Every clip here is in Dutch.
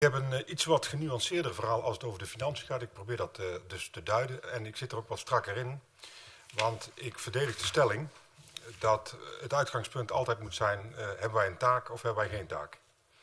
Ik heb een iets wat genuanceerder verhaal als het over de financiën gaat. Ik probeer dat dus te duiden en ik zit er ook wat strakker in. Want ik verdedig de stelling dat het uitgangspunt altijd moet zijn, hebben wij een taak of hebben wij geen taak?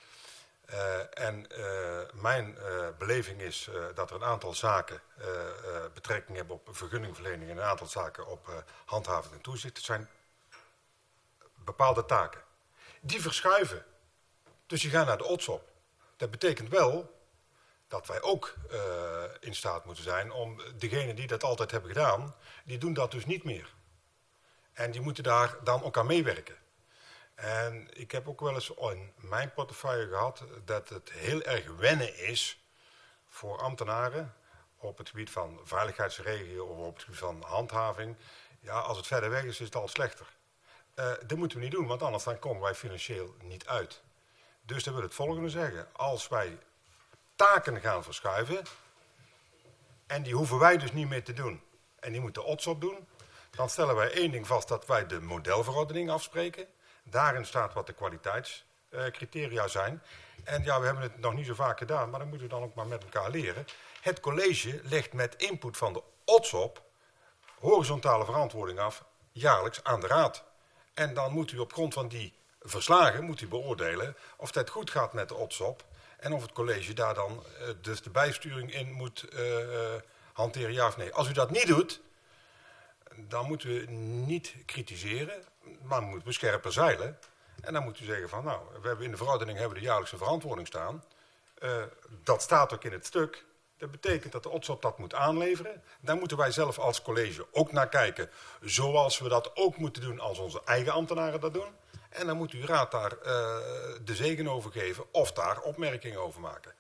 Mijn beleving is dat er een aantal zaken betrekking hebben op vergunningverlening en een aantal zaken op handhaving en toezicht. Het zijn bepaalde taken. Die verschuiven. Dus die gaan naar de ODSOP. Dat betekent wel dat wij ook in staat moeten zijn om degenen die dat altijd hebben gedaan, die doen dat dus niet meer. En die moeten daar dan ook aan meewerken. En ik heb ook wel eens in mijn portefeuille gehad dat het heel erg wennen is voor ambtenaren op het gebied van veiligheidsregio of op het gebied van handhaving. Ja, als het verder weg is het al slechter. Dat moeten we niet doen, want anders dan komen wij financieel niet uit. Dus dat wil het volgende zeggen. Als wij taken gaan verschuiven, en die hoeven wij dus niet meer te doen, en die moet de ODSOP doen, dan stellen wij één ding vast, dat wij de modelverordening afspreken. Daarin staat wat de kwaliteitscriteria zijn. En ja, we hebben het nog niet zo vaak gedaan, maar dat moeten we dan ook maar met elkaar leren. Het college legt met input van de ODSOP horizontale verantwoording af, jaarlijks aan de raad. En dan moet u op grond van die verslagen moet u beoordelen of het goed gaat met de ODSOP en of het college daar dan dus de bijsturing in moet hanteren, ja of nee. Als u dat niet doet, dan moeten we niet kritiseren, maar moeten we scherper zeilen. En dan moet u zeggen van, nou, we hebben in de verordening hebben we de jaarlijkse verantwoording staan. Dat staat ook in het stuk. Dat betekent dat de ODSOP dat moet aanleveren. Daar moeten wij zelf als college ook naar kijken, zoals we dat ook moeten doen als onze eigen ambtenaren dat doen. En dan moet uw raad daar de zegen over geven of daar opmerkingen over maken.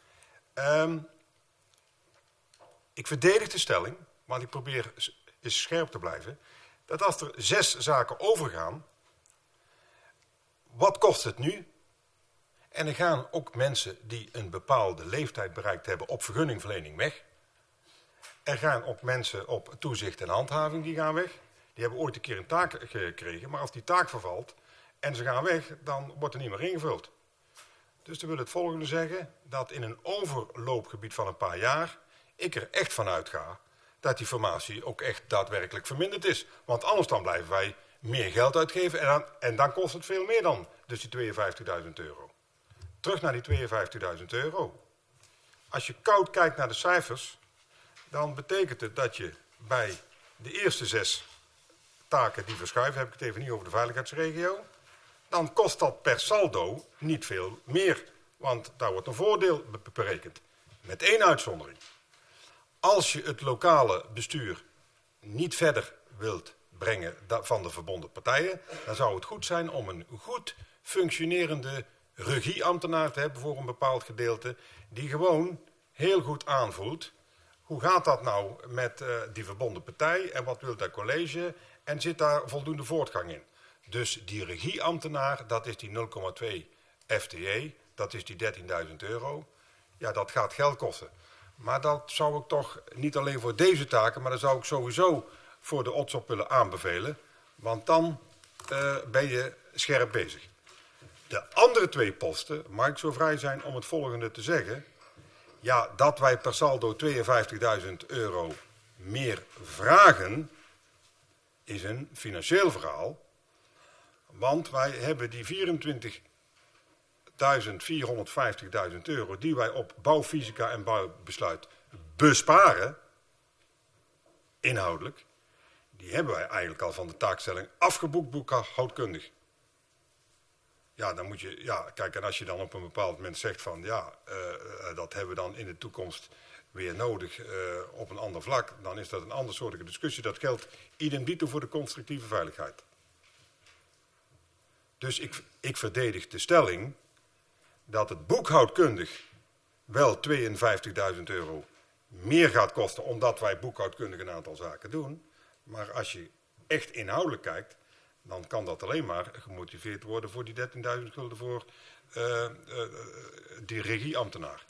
Ik verdedig de stelling, maar ik probeer eens scherp te blijven, dat als er 6 zaken overgaan, wat kost het nu? En er gaan ook mensen die een bepaalde leeftijd bereikt hebben op vergunningverlening weg. Er gaan ook mensen op toezicht en handhaving die gaan weg. Die hebben ooit een keer een taak gekregen, maar als die taak vervalt en ze gaan weg, dan wordt er niet meer ingevuld. Dus dat wil het volgende zeggen, dat in een overloopgebied van een paar jaar ik er echt van uitga dat die formatie ook echt daadwerkelijk verminderd is. Want anders dan blijven wij meer geld uitgeven en dan kost het veel meer dan dus die €52.000. Terug naar die €52.000. Als je koud kijkt naar de cijfers, dan betekent het dat je bij de eerste 6 taken die verschuiven, heb ik het even niet over de veiligheidsregio, dan kost dat per saldo niet veel meer. Want daar wordt een voordeel berekend. Met 1 uitzondering. Als je het lokale bestuur niet verder wilt brengen van de verbonden partijen, dan zou het goed zijn om een goed functionerende regieambtenaar te hebben voor een bepaald gedeelte, die gewoon heel goed aanvoelt. Hoe gaat dat nou met die verbonden partij en wat wil dat college en zit daar voldoende voortgang in? Dus die regieambtenaar, dat is die 0,2 FTE, dat is die €13.000. Ja, dat gaat geld kosten. Maar dat zou ik toch niet alleen voor deze taken, maar dat zou ik sowieso voor de ODSOP willen aanbevelen. Want dan ben je scherp bezig. De andere 2 posten, mag ik zo vrij zijn om het volgende te zeggen. Ja, dat wij per saldo €52.000 meer vragen, is een financieel verhaal. Want wij hebben die €24.450.000 die wij op bouwfysica en bouwbesluit besparen, inhoudelijk, die hebben wij eigenlijk al van de taakstelling afgeboekt boekhoudkundig. Ja, dan moet je, ja, kijk, en als je dan op een bepaald moment zegt van, ja, dat hebben we dan in de toekomst weer nodig op een ander vlak, dan is dat een ander soortige discussie. Dat geldt idem dito voor de constructieve veiligheid. Dus ik verdedig de stelling dat het boekhoudkundig wel €52.000 meer gaat kosten, omdat wij boekhoudkundig een aantal zaken doen. Maar als je echt inhoudelijk kijkt, dan kan dat alleen maar gemotiveerd worden voor die €13.000 voor die regieambtenaar.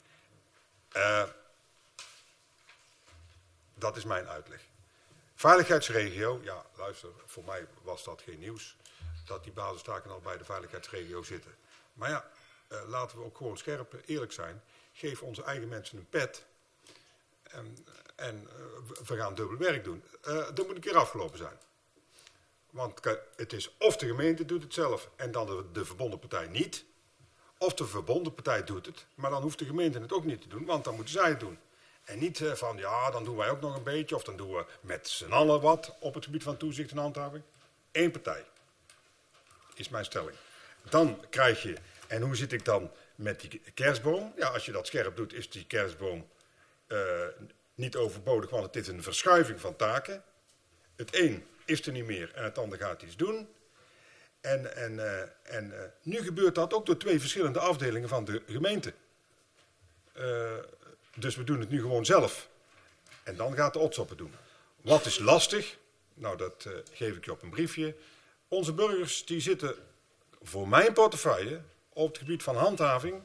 Dat is mijn uitleg. Veiligheidsregio, ja, luister, voor mij was dat geen nieuws, dat die basistaken al bij de veiligheidsregio zitten. Maar ja, laten we ook gewoon scherp eerlijk zijn. geef onze eigen mensen een pet en we gaan dubbel werk doen. Dan moet een keer afgelopen zijn. Want het is of de gemeente doet het zelf en dan de verbonden partij niet. Of de verbonden partij doet het, maar dan hoeft de gemeente het ook niet te doen, want dan moeten zij het doen. En niet van, ja, dan doen wij ook nog een beetje, of dan doen we met z'n allen wat op het gebied van toezicht en handhaving. Eén partij, is mijn stelling. Dan krijg je, en hoe zit ik dan met die kerstboom? Ja, als je dat scherp doet, is die kerstboom niet overbodig, want het is een verschuiving van taken. Het een is er niet meer en het ander gaat iets doen. En nu gebeurt dat ook door 2 verschillende afdelingen van de gemeente. Dus we doen het nu gewoon zelf. En dan gaat de OTSOP het doen. Wat is lastig? Nou, dat geef ik je op een briefje. Onze burgers die zitten voor mijn portefeuille op het gebied van handhaving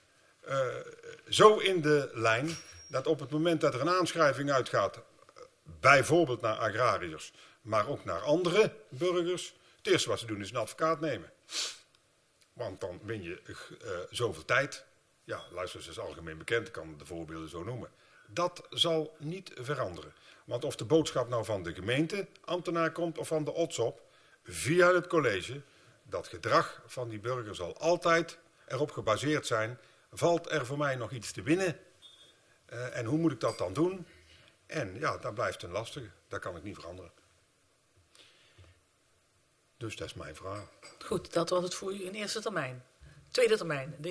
zo in de lijn dat op het moment dat er een aanschrijving uitgaat, bijvoorbeeld naar agrariërs, maar ook naar andere burgers, het eerste wat ze doen is een advocaat nemen. Want dan win je zoveel tijd. Ja, luister, dat is algemeen bekend, ik kan de voorbeelden zo noemen. Dat zal niet veranderen. Want of de boodschap nou van de gemeenteambtenaar komt of van de OTSOP, via het college, dat gedrag van die burger zal altijd erop gebaseerd zijn. Valt er voor mij nog iets te winnen? En hoe moet ik dat dan doen? En ja, dat blijft een lastige. Dat kan ik niet veranderen. Dus dat is mijn vraag. Goed, dat was het voor u in eerste termijn. Tweede termijn.